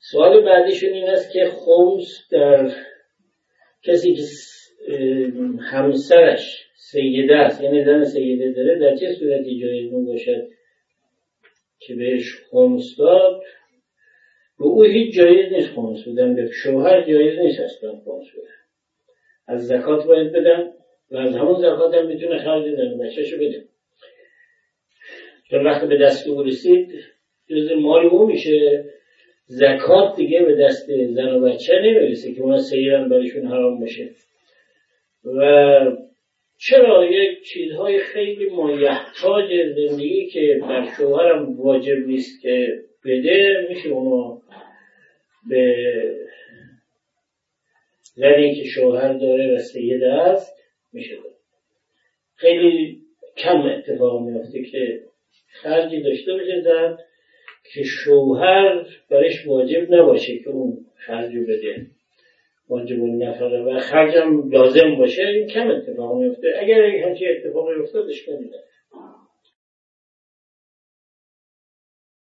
سوال بعدیشون این است که خمس در کسی که همسرش سیده است، یعنی زن سیده داره، در چه صورتی جایز می باشد که بهش خمس داد؟ به او هیچ جایز نیست خمس بدن، به شوهر جایز نیست اصلا خمس بدن. از زکات باید بدن و از همون زکات هم میتونه خرج زن بچه‌شو بده، چون وقتی به دست او رسید جز مال او میشه. زکات دیگه به دست زن و بچه نمیرسه که اونا سیرن برایشون حرام باشه. و چرا یک چیزهای خیلی مایحتاج زندگی که بر شوهرم واجب نیست که بده، میشه اونو به زنی که شوهر داره و سیده است میشه بده. خیلی کم اتفاق میفته که خرجی داشته باشه زن که شوهر برش واجب نباشه که اون خرجو بده، واجب النفقه و خرجم لازم باشه. این کم اتفاق میفته. اگر همچین اتفاقی افتاد اشکالی نداره.